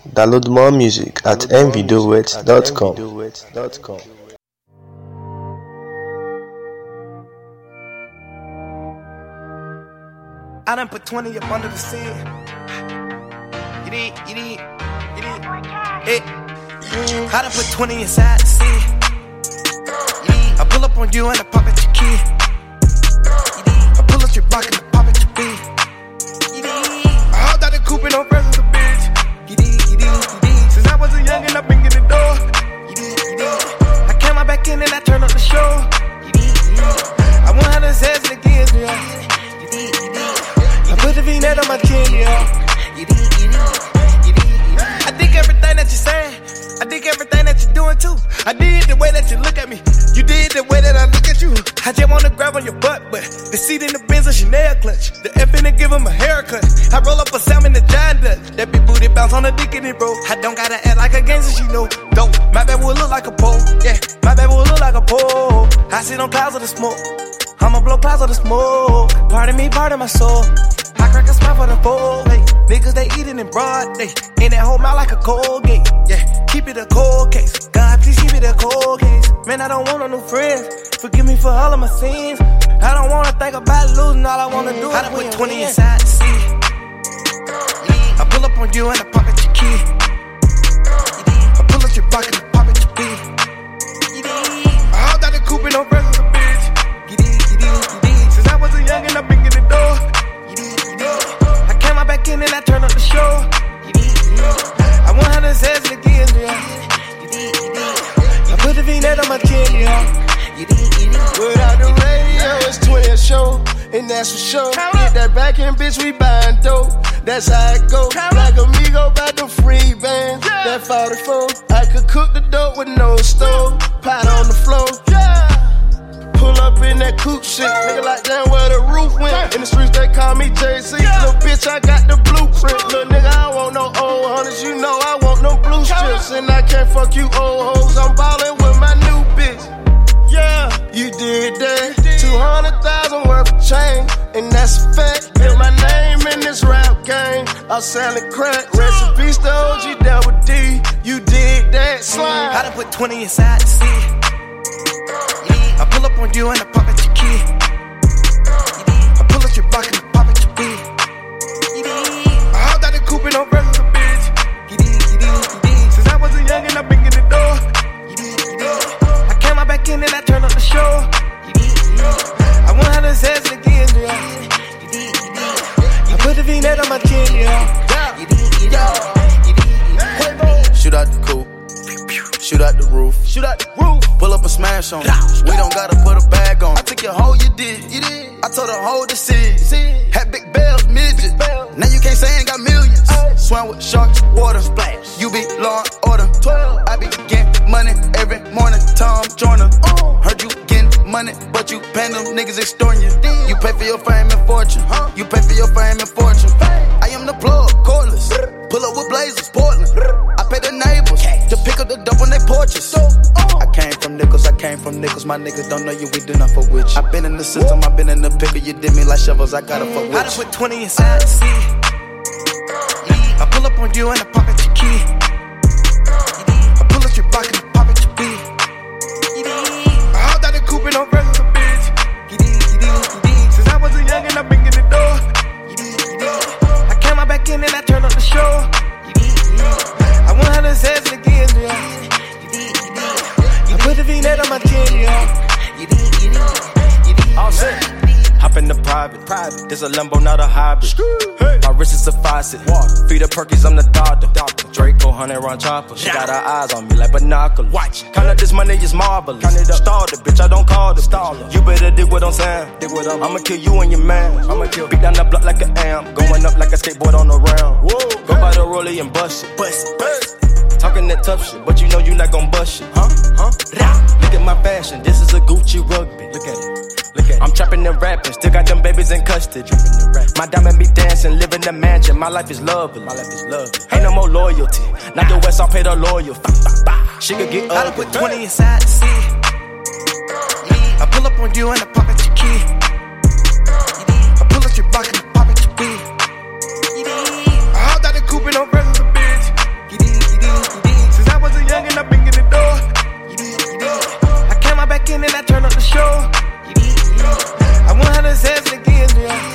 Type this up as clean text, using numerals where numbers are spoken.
Download more music at mvideowet.com. I done put 20 up under the seat. You did. Hey. I done put 20 inside the seat. I pull up on you and I pop at your key. I pull up your block and I pop at your beat. I hopped out the coupe and no presents of bitch. Since I was a youngin', I've been getting the door. I came out back in and I turned up the show. I won't have the sense again, yeah. I put the V-net on my chin, yeah. I think everything that you're saying, I think everything that you're doing too. I did the way that you look at me, you did the way that I look at you. I just wanna grab on your butt, but the seat in the Benz a Chanel clutch. The F in to give him a haircut. I roll up a salmon the John Dutch. That big booty bounce on the dick in it, bro. I don't gotta act like a gangster, she know. Dope, my bad will look like a pole. Yeah, my bad will look like a pole. I sit on clouds of the smoke. I'ma blow clouds of the smoke. Pardon me, pardon my soul. I crack a smile for the fold, hey. Niggas, they eatin' in broad day. In that whole mouth like a cold gate. Yeah, keep it a cold case. God, please keep it a cold case. Man, I don't want no new friends. Forgive me for all of my sins. I don't wanna think about losing. All I wanna do is I done put 20 inside the seat. I pull up on you and I pop at your key. I pull up your block and I pop at your beat. I hopped out the coupe and no presents of bitch. Since I was a youngin', I've been getting the door. I came out back in and I turned up the show. I won't have the sense again, yeah. I put the V-net on my chin, yeah. Without the radio, it's twin show, and that's for sure. Get that back end, bitch, we buying dope. That's how it go. Like amigo about the free band. That 44, I could cook the dope with no stove. Pot on the floor. Pull up in that coupe shit, nigga like damn where the roof went. In the streets they call me JC, little bitch I got the blueprint. Little nigga I want no old hunters, you know I want no blue strips. And I can't fuck you old hoes, I'm ballin' with my new bitch. Yeah, you did that, 200,000 worth of change, and that's a fact. Built my name in this rap game, I'm selling crack. Recipes to OG Double D, you did that slime. I done put 20 inside the seat. I pull up on you and I pop at your key. I pull up your block and I pop at your beat. I hopped out the coupe and no presents of bitch. Since I was a youngin', I've been getting the door. I came out back in and I turned up the show. I won't have the sense again, yeah. I put the V-net on my chin, yeah. Shoot out the coupe. Shoot out the roof. Pull up and smash on it. We don't gotta put a bag on. I took your hoe, you did. I told her hoe to see. Had big bells, midget. Now you can't say I ain't got millions. Swam with sharks, water. Splash. You be law and order. 12. I be getting money every morning. Tom Joyner. Heard you getting money, but you paying them niggas extorting you. You pay for your fame and fortune. You pay for your fame and fortune. I am the plug, cordless. Pull up with blazers, Portland. I pay the neighbors to pick up the dope on their porches. I came from Nickels, my niggas don't know you, we do not fuck with you. I been in the system, I been in the pickle, you did me like shovels, I gotta fuck with you. I done put 20 inside the seat. I pull up on you and I pop at your key. I pull up your block and I pop at your beat. I hopped out the coupe and no presents of bitch. Since I was a youngin', I've been getting the door. I came out back in and I turned up the show. I won't have the sense again, yeah. I put the V-net on my chin, yeah. All set. Hop in the private. This a Lambo, not a hybrid. My wrist is a faucet. Feed the Perkies, I'm the doctor. Draco, 100 round chopper. She got her eyes on me like binoculars. Count up this money, it's marvelous. Stall the bitch, I don't call the staller. You better dig what I'm saying. I'ma kill you and your man. Beat down the block like an amp. Going up like a skateboard on the round. Go by the rollie and bust it. Talking that tough shit, but you know you not gon' bust shit. Look at my fashion, this is a Gucci rugby. Look at it. I'm trapping and rapping, still got them babies in custody. My diamond be dancing, live in the mansion. My life is lovely. Ain't no more loyalty. Not the West, I'll pay the loyal. She could get ugly. I done put 20 inside the seat. I pull up on you and I pop at your key. I pull up your block and I pop at your beat. I hopped out the coupe and no presents of bitch. then I turn up the show. I want her to say it again, yeah.